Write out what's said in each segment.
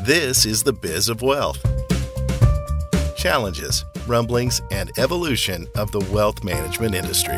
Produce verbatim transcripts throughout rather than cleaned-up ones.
This is the Biz of Wealth. Challenges, rumblings, and evolution of the wealth management industry.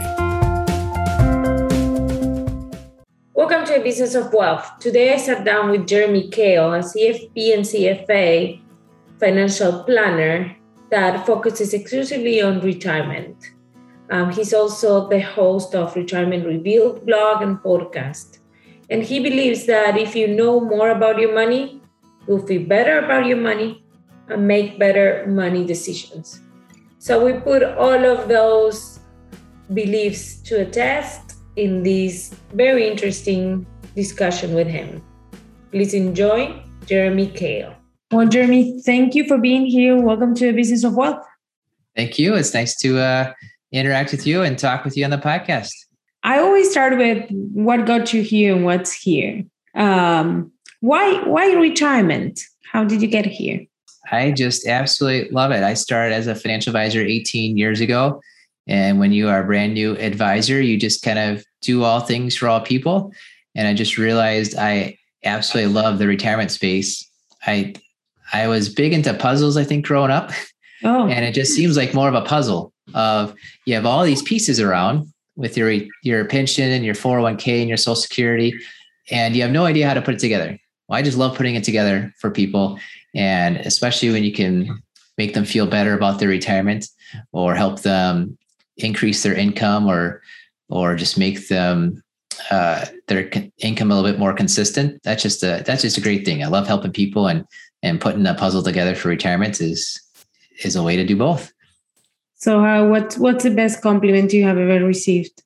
Welcome to a Business of Wealth. Today I sat down with Jeremy Kale, a C F P and C F A financial planner that focuses exclusively on retirement. Um, he's also the host of Retirement Review blog and podcast. And he believes that if you know more about your money, you'll feel better about your money and make better money decisions. So we put all of those beliefs to a test in this very interesting discussion with him. Please enjoy Jeremy Kale. Well, Jeremy, thank you for being here. Welcome to the Business of Wealth. Thank you. It's nice to uh, interact with you and talk with you on the podcast. I always start with what got you here and what's here. Um, why, why retirement? How did you get here? I just absolutely love it. I started as a financial advisor eighteen years ago. And when you are a brand new advisor, you just kind of do all things for all people. And I just realized I absolutely love the retirement space. I I was big into puzzles, I think, growing up. Oh. And it just seems like more of a puzzle of you have all these pieces around with your, your pension and your four oh one k and your Social Security, and you have no idea how to put it together. Well, I just love putting it together for people. And especially when you can make them feel better about their retirement or help them increase their income or, or just make them uh, their income a little bit more consistent. That's just a, that's just a great thing. I love helping people, and, and putting a puzzle together for retirement is, is a way to do both. So uh, what, what's the best compliment you have ever received?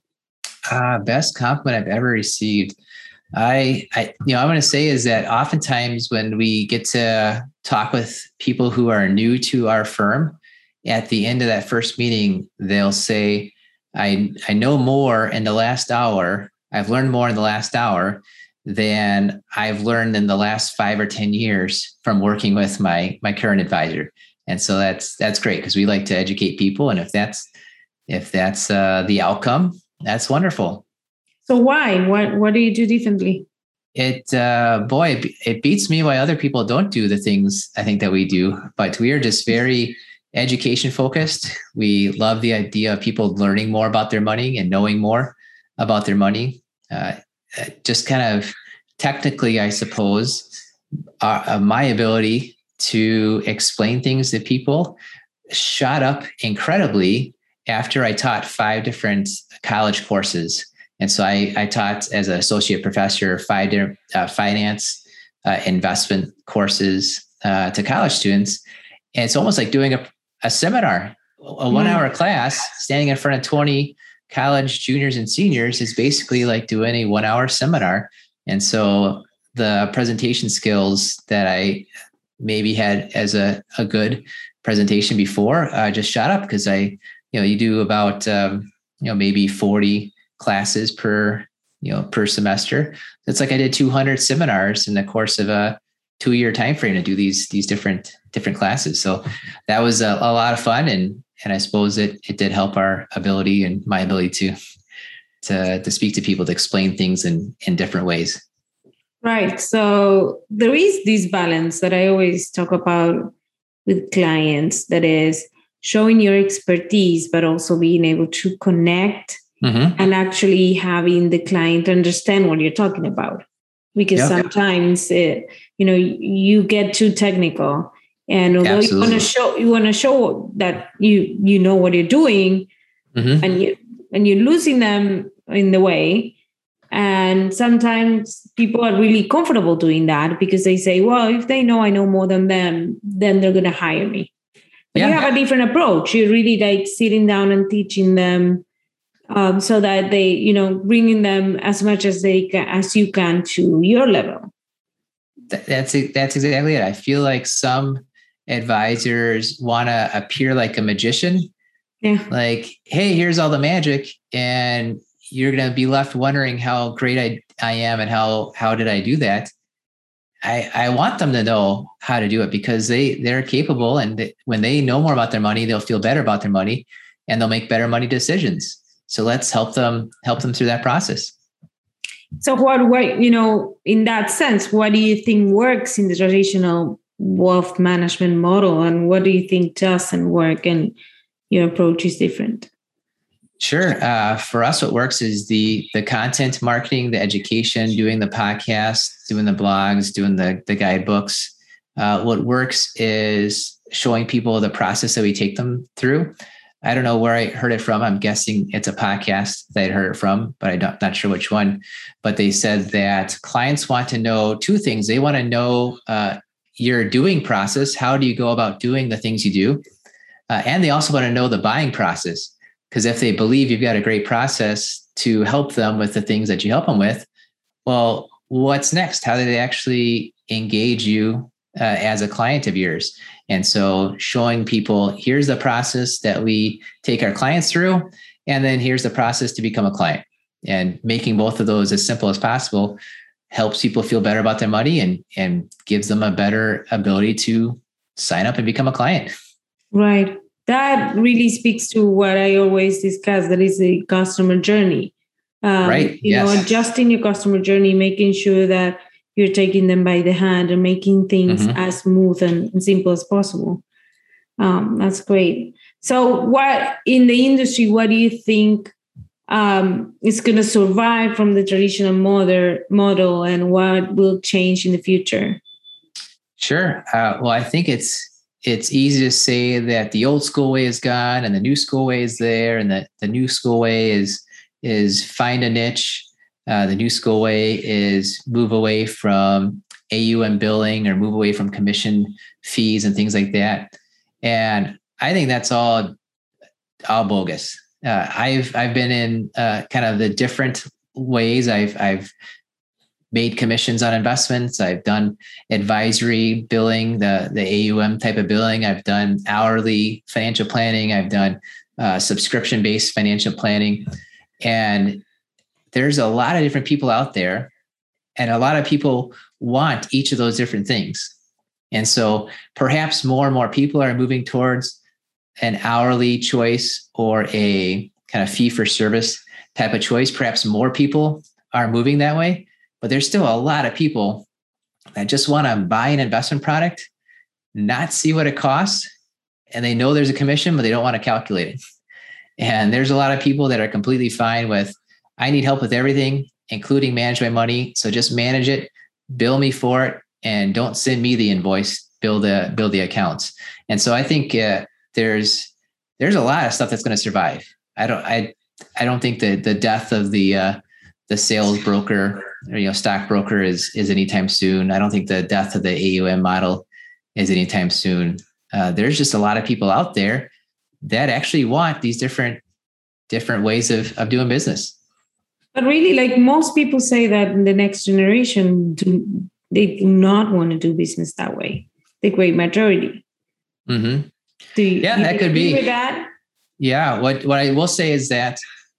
Uh, best compliment I've ever received. I, I, you know, I'm going to say is that oftentimes when we get to talk with people who are new to our firm, at the end of that first meeting, they'll say, I, I know more in the last hour. I've learned more in the last hour than I've learned in the last five or ten years from working with my, my current advisor. And so that's, that's great, because we like to educate people. And if that's, if that's uh, the outcome, that's wonderful. So why? What what do you do differently? It, uh, boy, it, it beats me why other people don't do the things I think that we do. But we are just very education focused. We love the idea of people learning more about their money and knowing more about their money. Uh, just kind of technically, I suppose, uh, my ability to explain things to people shot up incredibly after I taught five different college courses. And so I, I taught as an associate professor five different uh, finance, uh, investment courses uh, to college students. And it's almost like doing a, a seminar, a one hour mm. class, standing in front of twenty college juniors and seniors is basically like doing a one hour seminar. And so the presentation skills that I maybe had as a, a good presentation before uh, just shot up, because I, you know, you do about, um, you know, maybe forty classes per, you know, per semester. It's like I did two hundred seminars in the course of a two year time frame to do these, these different, different classes. So that was a, a lot of fun. And, and I suppose it, it did help our ability and my ability to, to, to speak to people, to explain things in, in different ways. Right. So there is this balance that I always talk about with clients, that is showing your expertise, but also being able to connect mm-hmm. and actually having the client understand what you're talking about. Because yep. sometimes it, you know, you get too technical, and although Absolutely. you want to show, you want to show that you, you know what you're doing, mm-hmm. and you, and you're losing them in the way. And sometimes people are really comfortable doing that because they say, well, if they know I know more than them, then they're going to hire me. But yeah. you have a different approach. You're really like sitting down and teaching them um, so that they, you know, bringing them as much as they can, as you can, to your level. That's that's exactly it. I feel like some advisors want to appear like a magician. Yeah. Like, hey, here's all the magic, and you're going to be left wondering how great I, I am and how how did I do that. I, I want them to know how to do it, because they, they're capable, and they, when they know more about their money, they'll feel better about their money, and they'll make better money decisions. So let's help them help them through that process. So what, what, you know, in that sense, what do you think works in the traditional wealth management model, and what do you think doesn't work and your approach is different? Sure. Uh, for us, what works is the the content marketing, the education, doing the podcast, doing the blogs, doing the, the guidebooks. Uh, what works is showing people the process that we take them through. I don't know where I heard it from. I'm guessing it's a podcast that I heard it from, but I'm not, not sure which one. But they said that clients want to know two things. They want to know uh, your doing process. How do you go about doing the things you do? Uh, and they also want to know the buying process. Because if they believe you've got a great process to help them with the things that you help them with, well, what's next? How do they actually engage you uh, as a client of yours? And so showing people, here's the process that we take our clients through, and then here's the process to become a client. And making both of those as simple as possible helps people feel better about their money and, and gives them a better ability to sign up and become a client. Right. That really speaks to what I always discuss, that is the customer journey. Um, right. You yes. know, adjusting your customer journey, making sure that you're taking them by the hand and making things mm-hmm. as smooth and, and simple as possible. Um, that's great. So what in the industry, what do you think um, is going to survive from the traditional model, model and what will change in the future? Sure. Uh, well, I think it's It's easy to say that the old school way is gone and the new school way is there, and that the new school way is is find a niche. Uh, the new school way is move away from A U M billing or move away from commission fees and things like that. And I think that's all all bogus. Uh, I've I've been in uh, kind of the different ways. I've I've made commissions on investments. I've done advisory billing, the, the A U M type of billing. I've done hourly financial planning. I've done uh, subscription-based financial planning. And there's a lot of different people out there, and a lot of people want each of those different things. And so perhaps more and more people are moving towards an hourly choice or a kind of fee for service type of choice. Perhaps more people are moving that way. But there's still a lot of people that just want to buy an investment product, not see what it costs, and they know there's a commission, but they don't want to calculate it. And there's a lot of people that are completely fine with, I need help with everything, including manage my money. So just manage it, bill me for it, and don't send me the invoice, bill the bill the accounts. And so I think uh, there's there's a lot of stuff that's going to survive. I don't I I don't think that the death of the uh, the sales broker or, you know, stockbroker is, is anytime soon. I don't think the death of the A U M model is anytime soon. Uh, there's just a lot of people out there that actually want these different, different ways of, of doing business. But really, like most people say that in the next generation, do, they do not want to do business that way. The great majority. Mm-hmm. Do you, yeah, do that you could be. With that? Yeah. What, what I will say is that,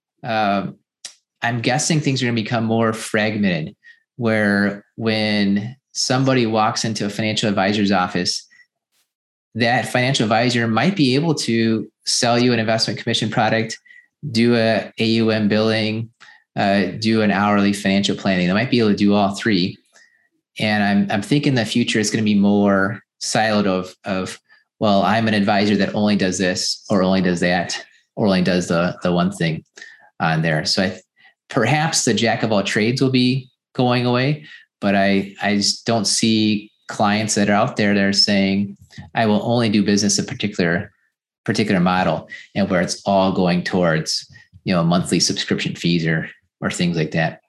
um, I'm guessing things are going to become more fragmented, where when somebody walks into a financial advisor's office, that financial advisor might be able to sell you an investment commission product, do a A U M billing, uh, do an hourly financial planning. They might be able to do all three. And I'm I'm thinking the future is going to be more siloed of, of, well, I'm an advisor that only does this or only does that or only does the, the one thing on there. So I perhaps the jack of all trades will be going away, but I, I just don't see clients that are out there that are saying, I will only do business a particular, particular model, and where it's all going towards, you know, monthly subscription fees or, or things like that.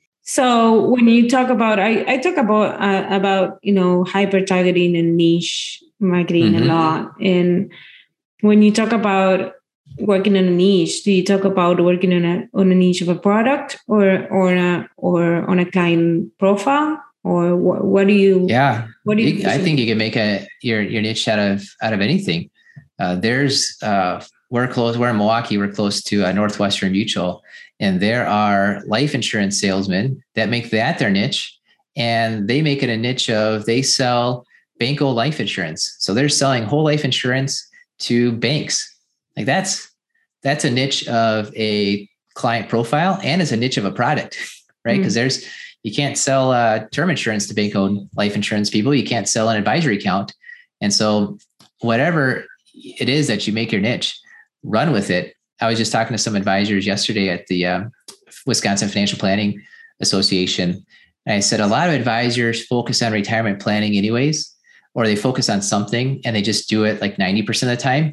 So when you talk about, I, I talk about, uh, about, you know, hyper targeting and niche marketing mm-hmm. a lot. And when you talk about working on a niche, do you talk about working on a on a niche of a product or or a, or on a client profile, or what, what do you? Yeah, what do you? I think you can make a your your niche out of out of anything. Uh, there's uh, we're close. We're in Milwaukee. We're close to uh, Northwestern Mutual, and there are life insurance salesmen that make that their niche, and they make it a niche of they sell Banco life insurance. So they're selling whole life insurance to banks. Like that's, that's a niche of a client profile, and it's a niche of a product, right? Because mm. there's, you can't sell uh, term insurance to bank-owned life insurance people. You can't sell an advisory account. And so whatever it is that you make your niche, run with it. I was just talking to some advisors yesterday at the uh, Wisconsin Financial Planning Association. And I said, a lot of advisors focus on retirement planning anyways, or they focus on something and they just do it like ninety percent of the time.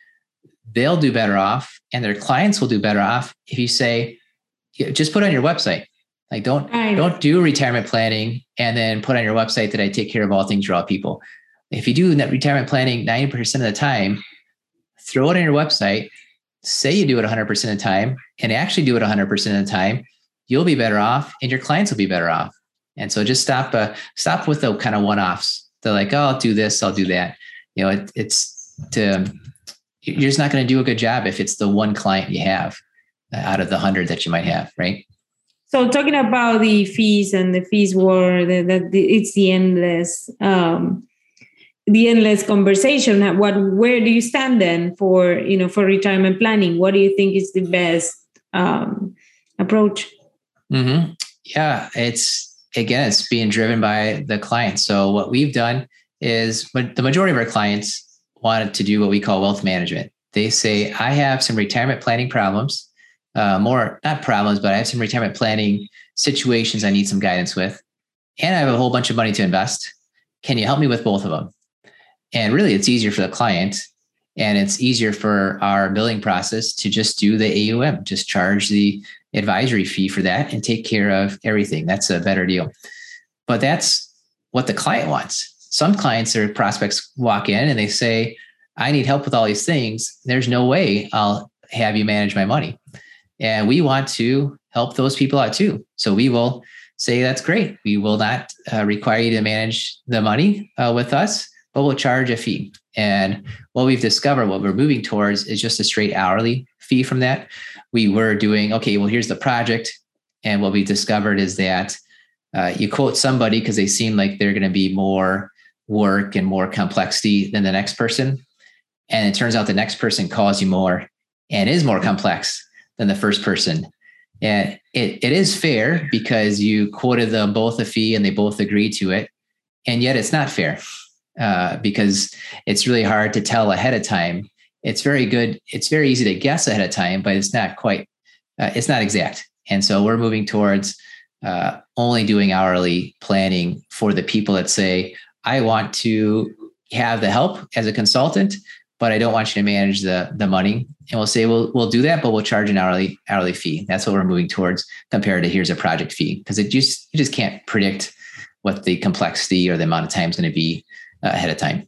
They'll do better off and their clients will do better off if you say, just put on your website. Like don't, right. don't do retirement planning and then put on your website that I take care of all things for all people. If you do that retirement planning ninety percent of the time, throw it on your website, say you do it one hundred percent of the time and actually do it one hundred percent of the time, you'll be better off and your clients will be better off. And so just stop, uh, stop with the kind of one-offs. They're like, oh, I'll do this, I'll do that. You know, it, it's to, you're just not going to do a good job if it's the one client you have out of the hundred that you might have, right? So talking about the fees and the fees war, that the, the, it's the endless, um, the endless conversation. What, where do you stand then for, you know, for retirement planning? What do you think is the best um, approach? Mm-hmm. Yeah, it's, again, it's being driven by the client. So what we've done is, but the majority of our clients wanted to do what we call wealth management. They say, I have some retirement planning problems, uh, more, not problems, but I have some retirement planning situations I need some guidance with. And I have a whole bunch of money to invest. Can you help me with both of them? And really, it's easier for the client and it's easier for our billing process to just do the A U M, just charge the advisory fee for that and take care of everything. That's a better deal. But that's what the client wants. Some clients or prospects walk in and they say, I need help with all these things. There's no way I'll have you manage my money. And we want to help those people out too. So we will say, that's great. We will not uh, require you to manage the money uh, with us, but we'll charge a fee. And what we've discovered, what we're moving towards is just a straight hourly fee from that. We were doing, okay, well, here's the project. And what we discovered is that uh, you quote somebody because they seem like they're going to be more work and more complexity than the next person. And it turns out the next person calls you more and is more complex than the first person. And it, it is fair because you quoted them both a fee and they both agreed to it. And yet it's not fair uh, because it's really hard to tell ahead of time. It's very good. It's very easy to guess ahead of time, but it's not quite, uh, it's not exact. And so we're moving towards uh, only doing hourly planning for the people that say, I want to have the help as a consultant, but I don't want you to manage the, the money. And we'll say, we'll, we'll do that, but we'll charge an hourly, hourly fee. That's what we're moving towards compared to here's a project fee. Because it just, you just can't predict what the complexity or the amount of time is going to be uh, ahead of time.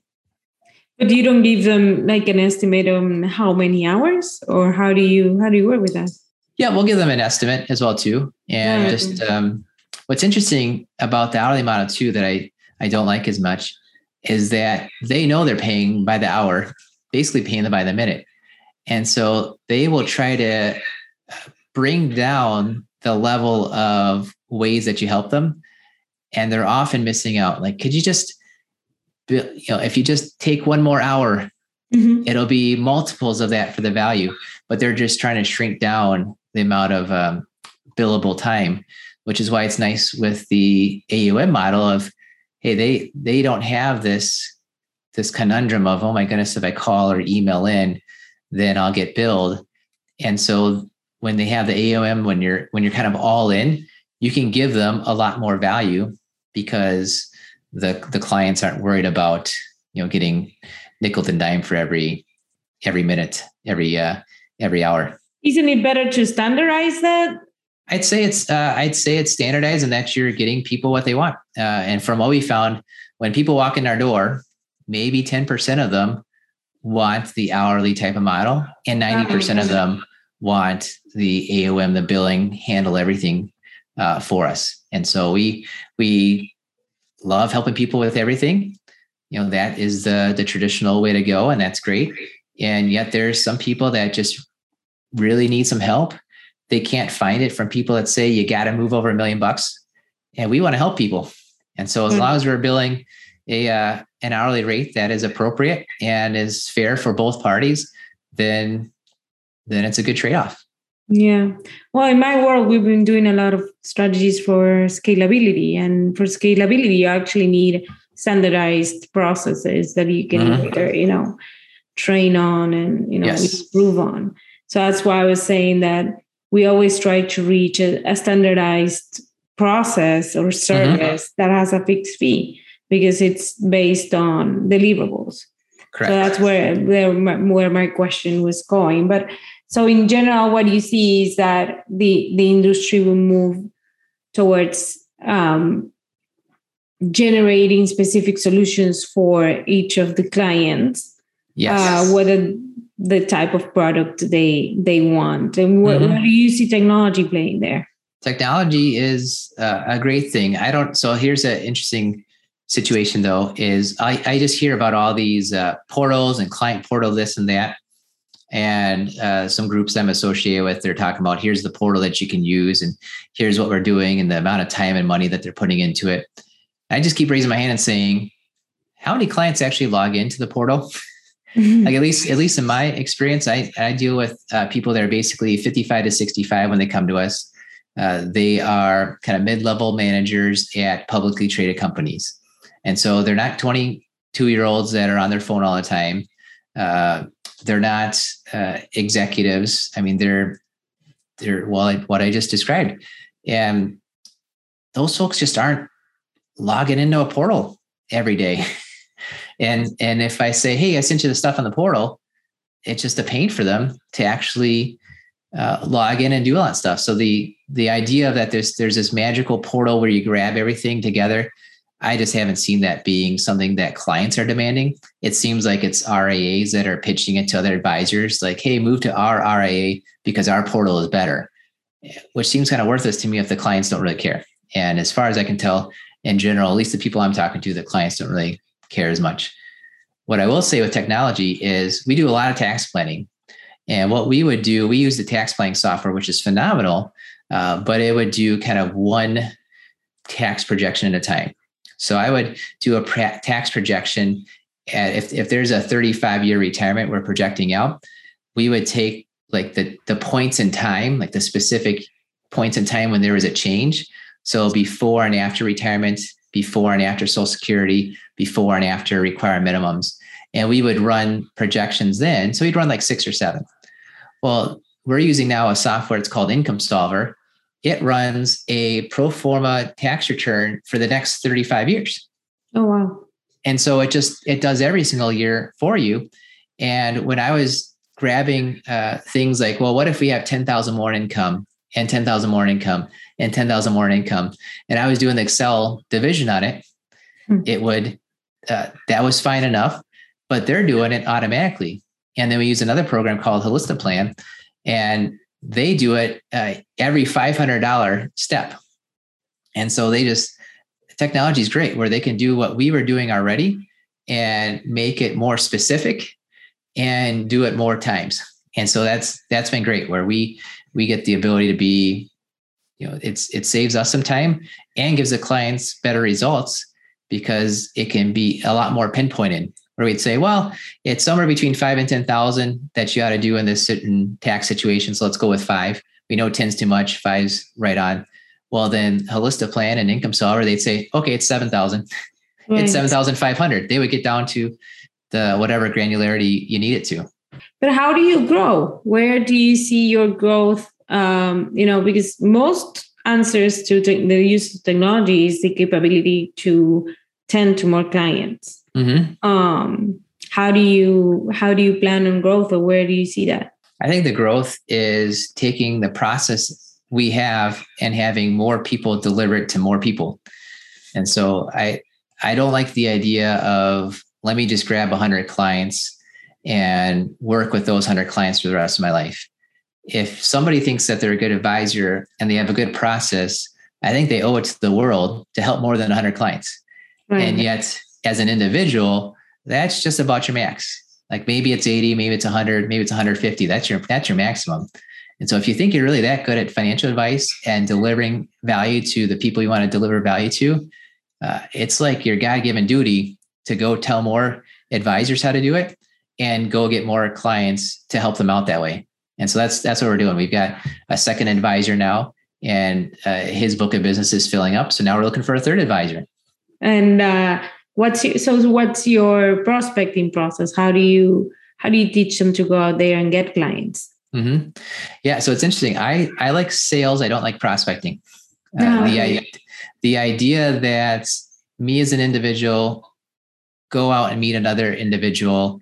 But you don't give them like an estimate on how many hours, or how do you, how do you work with that? Yeah, we'll give them an estimate as well too. And right. just um, what's interesting about the hourly model too, that I, I don't like as much, is that they know they're paying by the hour, basically paying them by the minute. And so they will try to bring down the level of ways that you help them. And they're often missing out. Like, could you just, you know, if you just take one more hour, mm-hmm. it'll be multiples of that for the value, but they're just trying to shrink down the amount of um, billable time, which is why it's nice with the A U M model of, hey, they, they don't have this, this conundrum of, oh my goodness, if I call or email in, then I'll get billed. And so when they have the A U M, when you're, when you're kind of all in, you can give them a lot more value because the, the clients aren't worried about, you know, getting nickel and dime for every, every minute, every, uh, every hour. Isn't it better to standardize that? I'd say it's, uh, I'd say it's standardized and that you're getting people what they want. Uh, and from what we found, when people walk in our door, maybe ten percent of them want the hourly type of model and ninety percent of them want the A O M, the billing, handle everything uh, for us. And so we, we love helping people with everything. You know, that is the, the traditional way to go. And that's great. And yet there's some people that just really need some help. They can't find it from people that say, you got to move over a million bucks. And we want to help people. And so as mm-hmm. long as we're billing a, uh, an hourly rate that is appropriate and is fair for both parties, then, then it's a good trade-off. Yeah. Well, in my world, we've been doing a lot of strategies for scalability. And for scalability, you actually need standardized processes that you can Mm-hmm. either, you know, train on and, you know, Yes. improve on. So that's why I was saying that we always try to reach a, a standardized process or service mm-hmm. that has a fixed fee because it's based on deliverables. Correct. So that's where, where, my, where my question was going. But so in general, what you see is that the, the industry will move towards um, generating specific solutions for each of the clients, yes. uh, whether the type of product they they want. And what, mm-hmm. what do you see technology playing there? Technology is uh, a great thing. I don't. So here's an interesting situation, though, is I, I just hear about all these uh, portals and client portal, this and that. And uh, some groups I'm associated with, they're talking about here's the portal that you can use and here's what we're doing and the amount of time and money that they're putting into it. I just keep raising my hand and saying, how many clients actually log into the portal? Mm-hmm. Like at least, at least in my experience, I, I deal with uh, people that are basically fifty-five to sixty-five when they come to us. Uh, they are kind of mid-level managers at publicly traded companies. And so they're not twenty-two year olds that are on their phone all the time. Uh, they're not uh, executives. I mean, they're, they're, well, what I just described. And those folks just aren't logging into a portal every day. And, and if I say, hey, I sent you the stuff on the portal, it's just a pain for them to actually uh, log in and do all that stuff. So the, the idea that there's, there's this magical portal where you grab everything together, I just haven't seen that being something that clients are demanding. It seems like it's R I As that are pitching it to other advisors like, hey, move to our R I A because our portal is better, which seems kind of worthless to me if the clients don't really care. And as far as I can tell, in general, at least the people I'm talking to, the clients don't really care as much. What I will say with technology is we do a lot of tax planning. And what we would do, we use the tax planning software, which is phenomenal, uh, but it would do kind of one tax projection at a time. So I would do a pra- tax projection. At, if, if there's a thirty-five year retirement we're projecting out, we would take like the, the points in time, like the specific points in time when there was a change. So before and after retirement, before and after Social Security, before and after required minimums. And we would run projections then. So we'd run like six or seven. Well, we're using now a software, it's called Income Solver. It runs a pro forma tax return for the next thirty-five years. Oh, wow. And so it just, it does every single year for you. And when I was grabbing uh, things like, well, what if we have ten thousand more in income and ten thousand more in income and ten thousand more in income? And I was doing the Excel division on it. Hmm. It would, uh, that was fine enough, but they're doing it automatically. And then we use another program called Holistiplan, and they do it uh, every five hundred dollars step. And so they just, technology is great where they can do what we were doing already and make it more specific and do it more times. And so that's, that's been great where we, we get the ability to be, you know, it's, it saves us some time and gives the clients better results because it can be a lot more pinpointed. Where we'd say, well, it's somewhere between five and ten thousand that you ought to do in this certain tax situation. So let's go with five. We know ten's too much, five's right on. Well, then Holistiplan and Income Solver, they'd say, okay, it's seven thousand. Right. It's seven thousand five hundred. They would get down to the whatever granularity you need it to. But how do you grow? Where do you see your growth? Um, you know, because most answers to te- the use of technology is the capability to tend to more clients. Mm-hmm. Um, how do you how do you plan on growth, or where do you see that? I think the growth is taking the process we have and having more people deliver it to more people. And so I I don't like the idea of let me just grab one hundred clients and work with those one hundred clients for the rest of my life. If somebody thinks that they're a good advisor and they have a good process, I think they owe it to the world to help more than one hundred clients. Right. And yet, as an individual, that's just about your max. Like maybe it's eighty, maybe it's one hundred, maybe it's one hundred fifty. That's your, that's your maximum. And so if you think you're really that good at financial advice and delivering value to the people you want to deliver value to, uh, it's like your God-given duty to go tell more advisors how to do it and go get more clients to help them out that way. And so that's that's what we're doing. We've got a second advisor now, and uh, his book of business is filling up. So now we're looking for a third advisor. And uh, what's your, so what's your prospecting process? How do you how do you teach them to go out there and get clients? Mm-hmm. Yeah, so it's interesting. I I like sales. I don't like prospecting. Uh, Oh, the okay. the idea that me as an individual go out and meet another individual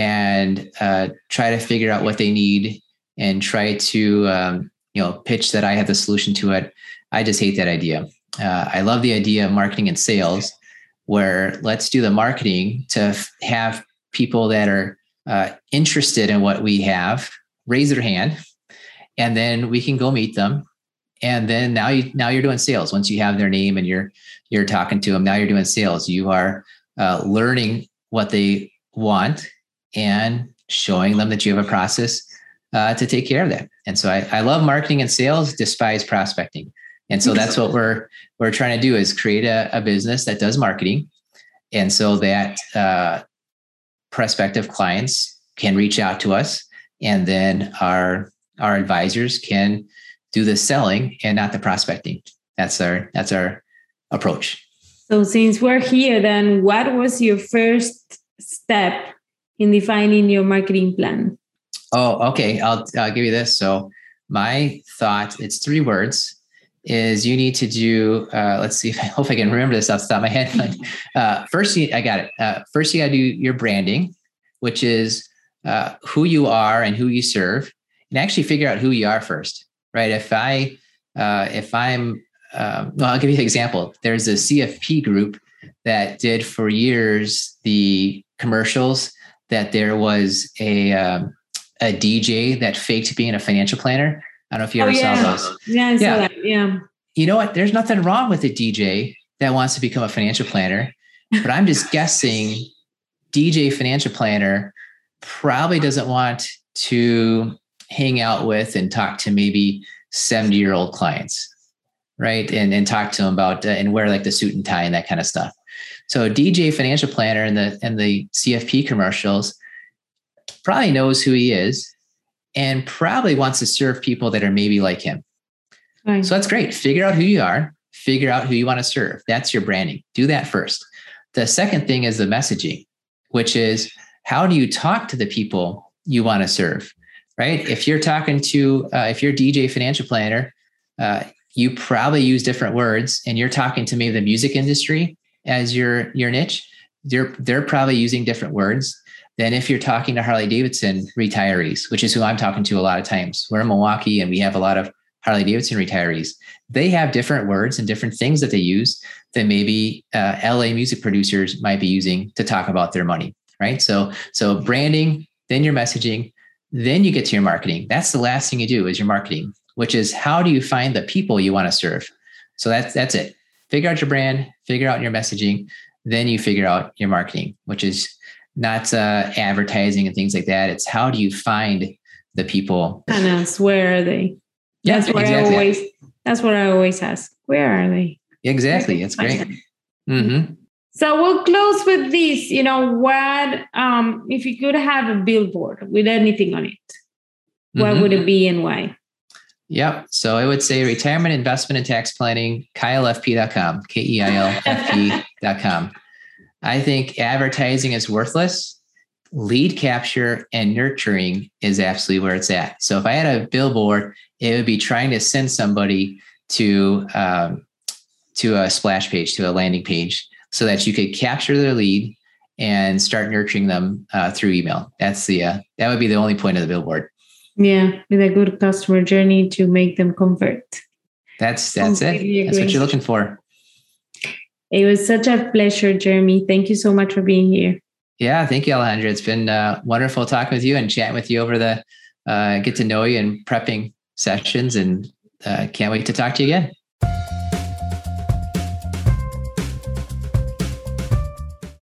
and uh, try to figure out what they need and try to um, you know pitch that I have the solution to it. I just hate that idea. Uh, I love the idea of marketing and sales, where let's do the marketing to f- have people that are uh, interested in what we have raise their hand, and then we can go meet them. And then now you now you're doing sales. Once you have their name and you're you're talking to them, now you're doing sales. You are uh, learning what they want and showing them that you have a process uh, to take care of that. And so I, I love marketing and sales, despise prospecting. And so that's what we're we're trying to do, is create a, a business that does marketing, and so that uh, prospective clients can reach out to us, and then our our advisors can do the selling and not the prospecting. That's our that's our approach. So since we're here, then what was your first step in defining your marketing plan? Oh, okay. I'll, I'll give you this. So my thought, it's three words, is you need to do, uh, let's see if I hope I can remember this off the top of my head. uh, first, you, I got it. Uh, first, you got to do your branding, which is uh, who you are and who you serve, and actually figure out who you are first, right? If I, uh, if I'm, um, well, I'll give you an example. There's a C F P group that did for years the commercials that there was a, um, a D J that faked being a financial planner. I don't know if you ever oh, yeah. saw those. Yeah, I saw Yeah. that. Yeah. You know what? There's nothing wrong with a D J that wants to become a financial planner, but I'm just guessing D J financial planner probably doesn't want to hang out with and talk to maybe seventy year old clients, right? And, and talk to them about uh, and wear like the suit and tie and that kind of stuff. So D J financial planner and the, and the C F P commercials probably knows who he is and probably wants to serve people that are maybe like him. Right. So that's great. Figure out who you are, figure out who you want to serve. That's your branding. Do that first. The second thing is the messaging, which is how do you talk to the people you want to serve, right? If you're talking to, uh, if you're D J financial planner, uh, you probably use different words, and you're talking to maybe the music industry as your, your niche. They're, they're probably using different words than if you're talking to Harley Davidson retirees, which is who I'm talking to a lot of times. We're in Milwaukee and we have a lot of Harley Davidson retirees. They have different words and different things that they use than maybe uh, L A music producers might be using to talk about their money, right? So, so branding, then your messaging, then you get to your marketing. That's the last thing you do is your marketing, which is how do you find the people you want to serve? So that's, that's it. Figure out your brand, figure out your messaging, then you figure out your marketing, which is not uh, advertising and things like that. It's how do you find the people? And ask, where are they? Yeah, That's what exactly. I always. That's what I always ask. Where are they? Exactly. It's great. Mm-hmm. So we'll close with this. You know what? Um, if you could have a billboard with anything on it, what Mm-hmm. would it be and why? Yep. So I would say retirement, investment, and tax planning, Kyle F P dot com, K E I L F P dot com. I think advertising is worthless. Lead capture and nurturing is absolutely where it's at. So if I had a billboard, it would be trying to send somebody to um, to a splash page, to a landing page, so that you could capture their lead and start nurturing them uh, through email. That's the uh, that would be the only point of the billboard. Yeah, with a good customer journey to make them convert. That's that's Completely it. That's what agree. you're looking for. It was such a pleasure, Jeremy. Thank you so much for being here. Yeah, thank you, Alejandra. It's been uh, wonderful talking with you and chatting with you over the uh, get to know you and prepping sessions, and uh, can't wait to talk to you again.